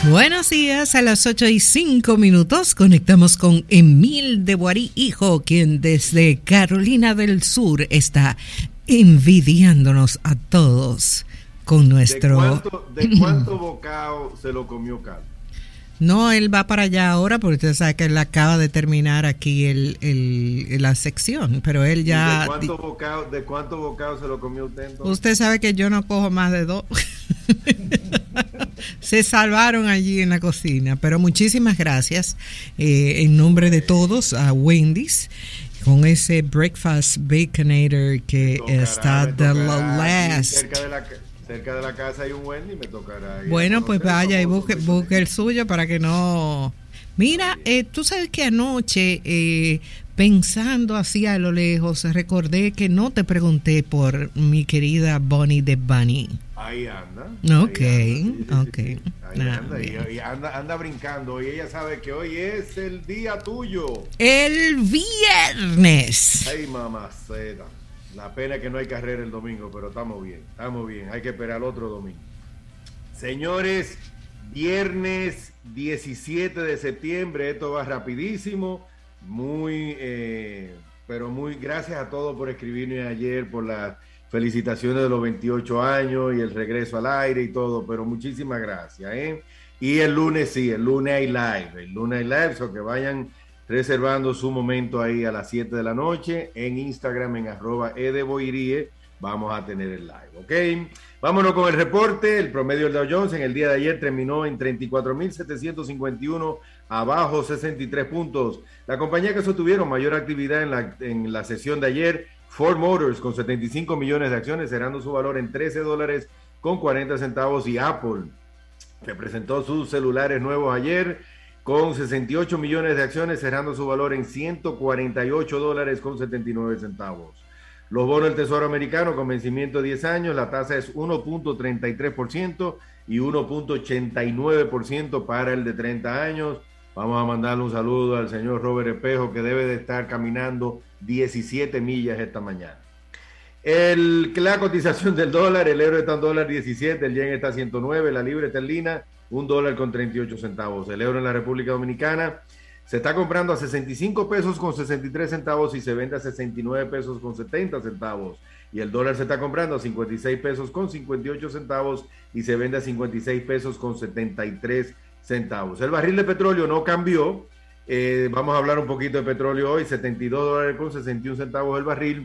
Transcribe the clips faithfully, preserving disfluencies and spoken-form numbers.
Buenos días, a las ocho y cinco minutos conectamos con Emil de Boarí, hijo, quien desde Carolina del Sur está envidiándonos a todos con nuestro... ¿De cuánto, de cuánto bocado se lo comió Carlos? No, él va para allá ahora porque usted sabe que él acaba de terminar aquí el, el, la sección, pero él ya... ¿De cuánto bocado, de cuánto bocado se lo comió usted entonces? Usted sabe que yo no cojo más de dos. Se salvaron allí en la cocina, pero muchísimas gracias eh, en nombre de todos a Wendy's con ese breakfast baconator que tocará, está de lo last. Cerca de, la, cerca de la casa hay un Wendy, me tocará. Bueno, pues vaya y busque, busque el suyo para que no... Mira, eh, tú sabes que anoche, eh, pensando así a lo lejos, recordé que no te pregunté por mi querida Bonnie de Bunny. Ahí anda. Ok, ahí anda, sí, ok. Sí, sí. Ahí Ah, anda, y, y anda, anda brincando. Y ella sabe que hoy es el día tuyo. El viernes. Ay, mamaceta. La pena es que no hay carrera el domingo, pero estamos bien, estamos bien. Hay que esperar el otro domingo. Señores, viernes diecisiete de septiembre, esto va rapidísimo. Muy, eh, pero muy gracias a todos por escribirme ayer, por las felicitaciones de los veintiocho años y el regreso al aire y todo, pero muchísimas gracias, ¿eh? Y el lunes sí, el lunes hay live, el lunes hay live, so que vayan reservando su momento ahí a las siete de la noche en Instagram en arroba edeboirie, vamos a tener el live, ¿ok? Vámonos con el reporte. El promedio del Dow Jones en el día de ayer terminó en treinta y cuatro mil setecientos cincuenta y uno, abajo sesenta y tres puntos. La compañía que sostuvieron mayor actividad en la, en la sesión de ayer, Ford Motors, con setenta y cinco millones de acciones, cerrando su valor en trece dólares con cuarenta centavos, y Apple, que presentó sus celulares nuevos ayer, con sesenta y ocho millones de acciones, cerrando su valor en ciento cuarenta y ocho dólares con setenta y nueve centavos. Los bonos del Tesoro americano con vencimiento de diez años, la tasa es uno punto treinta y tres por ciento y uno punto ochenta y nueve por ciento para el de treinta años. Vamos a mandarle un saludo al señor Robert Espejo, que debe de estar caminando diecisiete millas esta mañana. El, la cotización del dólar, el euro está en dólar diecisiete, el yen está a ciento nueve, la libra esterlina un dólar con treinta y ocho centavos. El euro en la República Dominicana se está comprando a sesenta y cinco pesos con sesenta y tres centavos y se vende a sesenta y nueve pesos con setenta centavos. Y el dólar se está comprando a cincuenta y seis pesos con cincuenta y ocho centavos y se vende a cincuenta y seis pesos con setenta y tres centavos. El barril de petróleo no cambió. Eh, vamos a hablar un poquito de petróleo hoy, setenta y dos dólares con sesenta y un centavos el barril.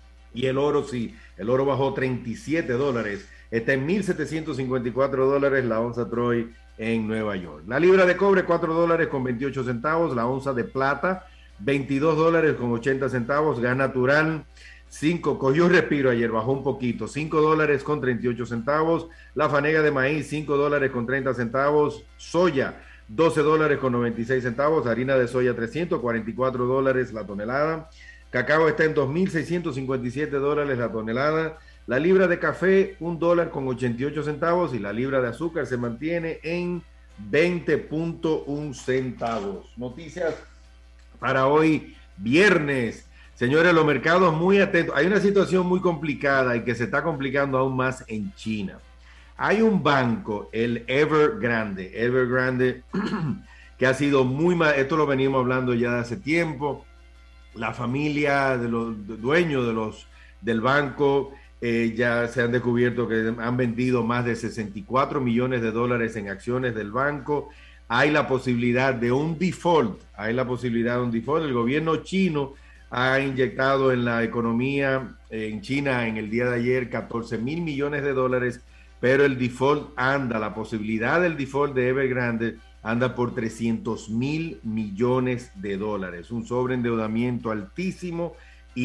Y el oro sí, el oro bajó treinta y siete dólares, está en mil setecientos cincuenta y cuatro dólares la onza Troy en Nueva York. La libra de cobre, cuatro dólares con veintiocho centavos, la onza de plata, veintidós dólares con ochenta centavos, gas natural, cinco, cogió respiro ayer, bajó un poquito, cinco dólares con treinta y ocho centavos, la fanega de maíz, cinco dólares con treinta centavos, soya, doce dólares con noventa y seis centavos, harina de soya, trescientos cuarenta y cuatro dólares la tonelada, cacao está en dos mil seiscientos cincuenta y siete dólares la tonelada, la libra de café, un dólar con ochenta y ocho centavos, y la libra de azúcar se mantiene en veinte punto uno centavos. Noticias para hoy, viernes. Señores, los mercados muy atentos. Hay una situación muy complicada y que se está complicando aún más en China. Hay un banco, el Evergrande, Evergrande, que ha sido muy mal, esto lo venimos hablando ya de hace tiempo. La familia de los dueños de los, del banco eh, ya se han descubierto que han vendido más de sesenta y cuatro millones de dólares en acciones del banco. Hay la posibilidad de un default, hay la posibilidad de un default. El gobierno chino ha inyectado en la economía eh, en China en el día de ayer catorce mil millones de dólares, pero el default anda, la posibilidad del default de Evergrande anda por trescientos mil millones de dólares, un sobreendeudamiento altísimo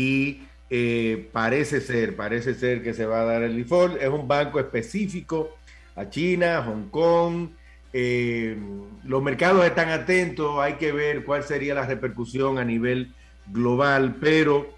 y eh, parece ser, parece ser que se va a dar el default. Es un banco específico a China, Hong Kong, eh, los mercados están atentos, hay que ver cuál sería la repercusión a nivel global, pero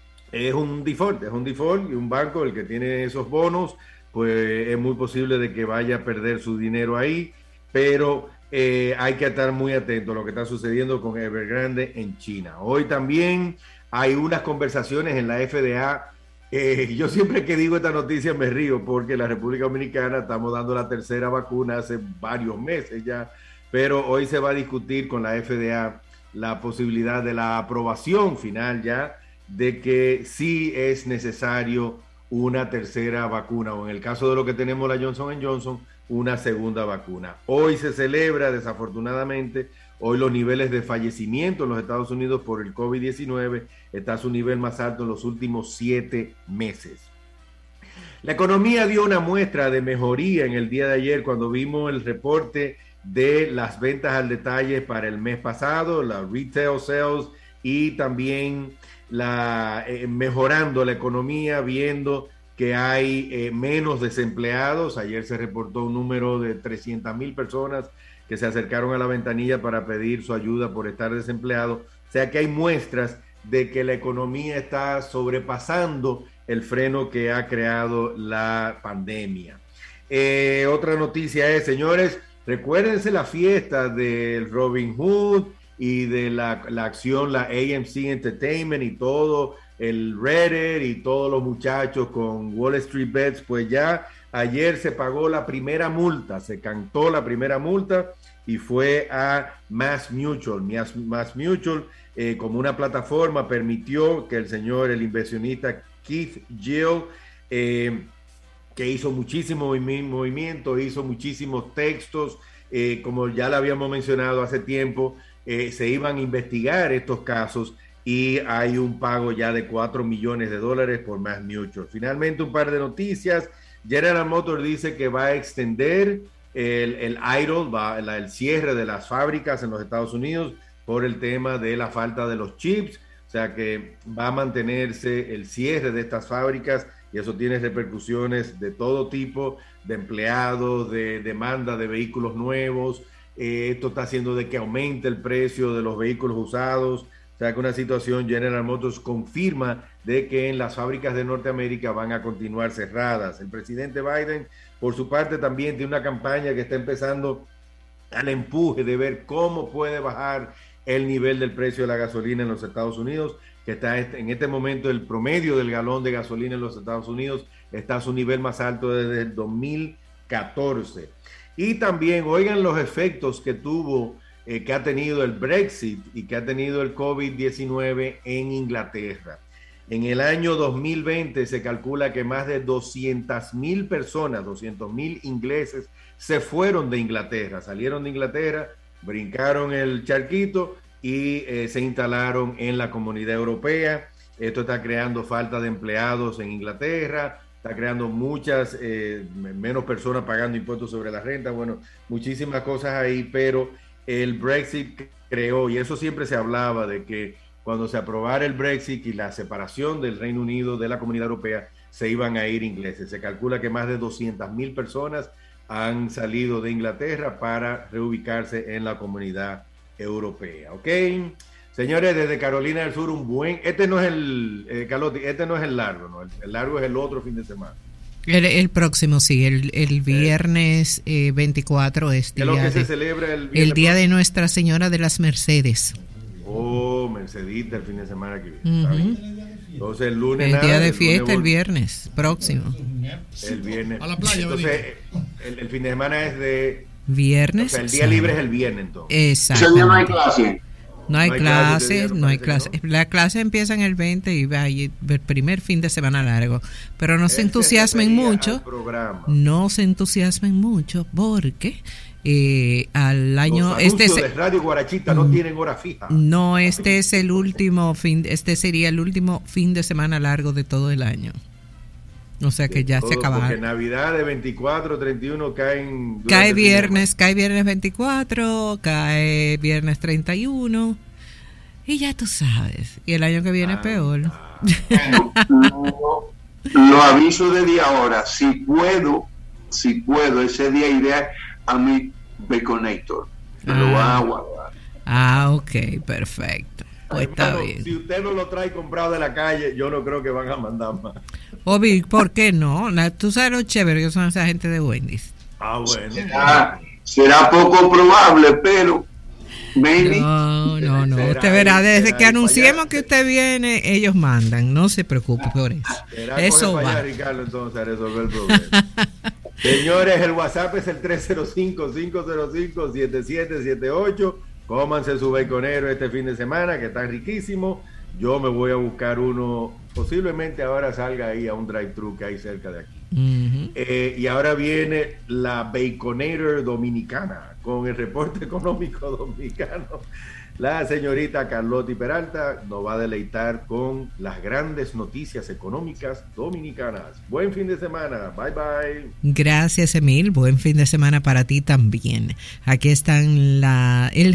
es un default, es un default y un banco, el que tiene esos bonos, pues es muy posible de que vaya a perder su dinero ahí, pero Eh, hay que estar muy atento a lo que está sucediendo con Evergrande en China. Hoy también hay unas conversaciones en la F D A Eh, yo siempre que digo esta noticia me río porque en la República Dominicana estamos dando la tercera vacuna hace varios meses ya, pero hoy se va a discutir con la F D A la posibilidad de la aprobación final ya de que sí es necesario una tercera vacuna, o en el caso de lo que tenemos la Johnson and Johnson, una segunda vacuna. Hoy se celebra, desafortunadamente, hoy los niveles de fallecimiento en los Estados Unidos por el COVID diecinueve está a su nivel más alto en los últimos siete meses. La economía dio una muestra de mejoría en el día de ayer cuando vimos el reporte de las ventas al detalle para el mes pasado, la retail sales, y también la eh, mejorando la economía, viendo que hay eh, menos desempleados. Ayer se reportó un número de trescientas mil personas que se acercaron a la ventanilla para pedir su ayuda por estar desempleados. O sea que hay muestras de que la economía está sobrepasando el freno que ha creado la pandemia. Eh, otra noticia es, señores, recuérdense la fiesta del Robin Hood y de la, la acción, la A M C Entertainment y todo, el Reddit y todos los muchachos con Wall Street Bets. Pues ya ayer se pagó la primera multa, se cantó la primera multa y fue a Mass Mutual. Mass, Mass Mutual, eh, como una plataforma, permitió que el señor, el inversionista Keith Gill, eh, que hizo muchísimo movimiento, hizo muchísimos textos, eh, como ya lo habíamos mencionado hace tiempo, eh, se iban a investigar estos casos y hay un pago ya de cuatro millones de dólares por Mass Mutual. Finalmente, un par de noticias. General Motors dice que va a extender el, el idle, va, la, el cierre de las fábricas en los Estados Unidos por el tema de la falta de los chips, o sea que va a mantenerse el cierre de estas fábricas y eso tiene repercusiones de todo tipo, de empleados, de demanda de vehículos nuevos. Eh, esto está haciendo de que aumente el precio de los vehículos usados. O sea que una situación, General Motors confirma de que en las fábricas de Norteamérica van a continuar cerradas. El presidente Biden, por su parte, también tiene una campaña que está empezando al empuje de ver cómo puede bajar el nivel del precio de la gasolina en los Estados Unidos, que está en este momento el promedio del galón de gasolina en los Estados Unidos está a su nivel más alto desde el dos mil catorce. Y también, oigan los efectos que tuvo, eh, que ha tenido el Brexit y que ha tenido el COVID diecinueve en Inglaterra. En el año dos mil veinte se calcula que más de doscientas mil personas, doscientos mil ingleses, se fueron de Inglaterra, salieron de Inglaterra, brincaron el charquito y eh, se instalaron en la Comunidad Europea. Esto está creando falta de empleados en Inglaterra, está creando muchas, eh, menos personas pagando impuestos sobre la renta, bueno, muchísimas cosas ahí, pero el Brexit creó, y eso siempre se hablaba de que cuando se aprobara el Brexit y la separación del Reino Unido de la Comunidad Europea, se iban a ir ingleses. Se calcula que más de doscientas mil personas han salido de Inglaterra para reubicarse en la Comunidad Europea, ¿ok? Señores, desde Carolina del Sur, un buen... Este no es el... Eh, Carlotti, este no es el largo, ¿no? El, el largo es el otro fin de semana. El, el próximo, sí, el, el viernes eh, veinticuatro es día, es lo que de, se celebra el, el día de Nuestra Señora de las Mercedes. Oh, Mercedita el fin de semana que viene. Uh-huh. Entonces el lunes... El nada, día de el fiesta, vol- el viernes próximo. El viernes. A la playa. Entonces, el, el fin de semana es de... Viernes. O sea, el día sábado. libre es el viernes, entonces. Exacto. Ese día no hay clase. No hay No hay clases, clases, no hay parece, clases. La clase empieza en el veinte y va y el primer fin de semana largo. Pero no se Él entusiasmen refería mucho. al programa. No se entusiasmen mucho porque eh, al año Los este anuncios se- de Radio Guarachita no tienen hora fija. no este es el último fin, este sería el último fin de semana largo de todo el año. O sea que ya Todo, se porque acabaron. Navidad de veinticuatro, treinta y uno caen... durante Cae el fin de viernes, cae viernes veinticuatro, cae viernes treinta y uno y ya tú sabes. Y el año que viene Ah, peor. Bueno, lo, lo aviso desde ahora. Si puedo, si puedo, ese día iré a mi Baconator. Me lo va a guardar. Ah, ok, perfecto. Pues está Hermano, bien. si usted no lo trae comprado de la calle, yo no creo que van a mandar más. Obi, ¿por qué no? Na- Tú sabes lo chévere que son esa gente de Wendy's. Ah, bueno. Será, será poco probable, pero Maybe. No, no, no. Será Usted verá, ahí, desde será que ahí anunciemos para allá. que usted viene, ellos mandan. No se preocupe por eso. Será Eso coger para va. allá, Ricardo, entonces a resolver el problema. Señores, el WhatsApp es el tres cero cinco, cinco cero cinco, siete siete siete ocho. Cómanse su baconero este fin de semana, que está riquísimo. Yo me voy a buscar uno, posiblemente ahora salga ahí a un drive-thru que hay cerca de aquí. Uh-huh. Eh, y ahora viene la Baconator Dominicana, con el reporte económico dominicano. La señorita Carlotti Peralta nos va a deleitar con las grandes noticias económicas dominicanas. Buen fin de semana. Bye, bye. Gracias, Emil. Buen fin de semana para ti también. Aquí están la, el